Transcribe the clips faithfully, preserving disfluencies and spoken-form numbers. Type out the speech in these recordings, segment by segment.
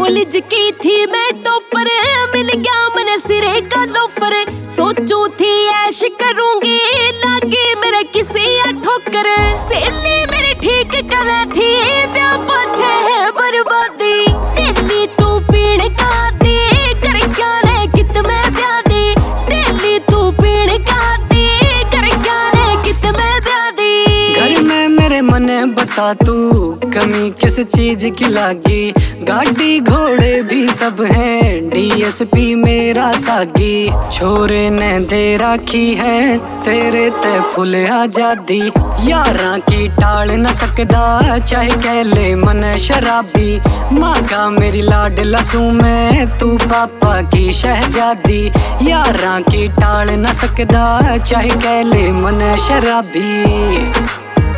College की थी मैं टॉपर, मिल गया मन सिरे का लोफर। सोचू थी ऐश करूंगी, लागे मेरे किसी ठोकर। सहेली मेरी ठीक कर थी, ब्याह पीछे है बर्बादी। दिल्ली तू पीण का दी, कर क्या रे कित में ब्याह दी। दिल्ली तू पीण का दी, कर क्या रे कित में ब्याह दी। घर में मेरे मन बता तू कमी किस चीज की लागी। गाड़ी घोड़े भी सब हैं, डीएसपी मेरा सागी। छोरे ने दे राखी है तेरे ते फुल आजादी। यारा की टाल न सकदा, चाहे कह ले मन शराबी। माँ का मेरी लाड लसू में, तू पापा की शहजादी। यारा की टाल न सकदा, चाहे कह ले मन शराबी।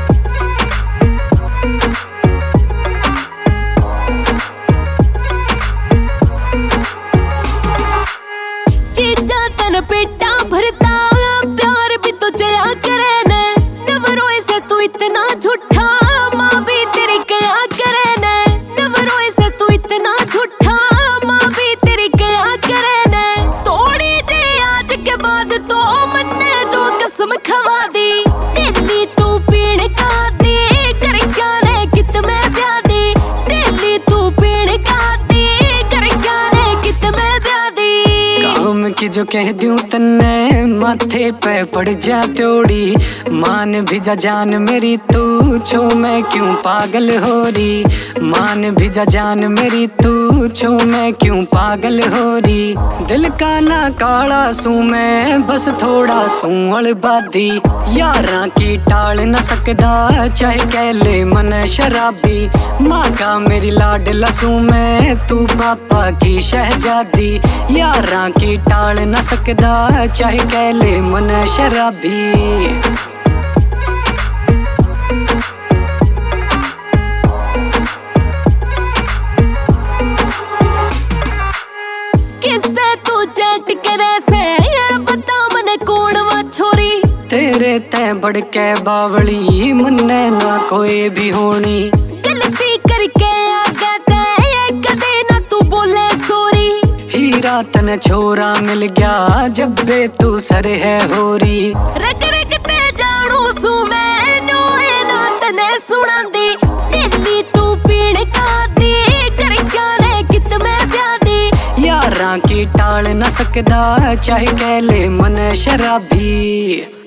पेटा भरता प्यार भी तो जया करे न। नवरों से तू इतना झूठा, माँ भी तेरी क्या करे न। नवरों से तू इतना झूठा, माँ भी तेरी क्या करे न। थोड़ी जे आज के बाद तो मन ने जो कसम खवा दी। दिल्ली तू पीण का दी, कर क्या रे कित में ब्याह दी। दिल्ली तू पीण का दी, कर क्या रे कित में ब्याह दी। काम की जो कह दूं तन्ने, माथे पे पड़ जा त्योड़ी। मान भी जा जान मेरी तू, छो मैं क्यों पागल हो रही। मान भी जा जान मेरी तू, छो मैं क्यों पागल हो रही। दिल का ना काला सू मैं, बस थोड़ा सू अड़बादी। यारा की टाल न सकदा, चाहे कह ले मन शराबी। माँ का मेरी लाड लसू में, तू पापा की शहजादी। यारा की टाल न सकदा, चाहे कह ले मन शराबी। किससे तू चैट करे से, बता मने कौन वा छोरी। तेरे ते बढ़ के बावली, मन्ने ना कोई भी होनी। गलती करके आ गया कदे ना तू बोले सॉरी। हीरा तने छोरा मिल गया, जब बे तू सर है होरी। रग रग ते जाणू सू मैं, नोए ना तने सुना दी। दिल्ली तू पीण का दी, कर क्या रे कित में ब्याह दी। यारा की टाल न सकदा, चाहे कह ले मन शराबी।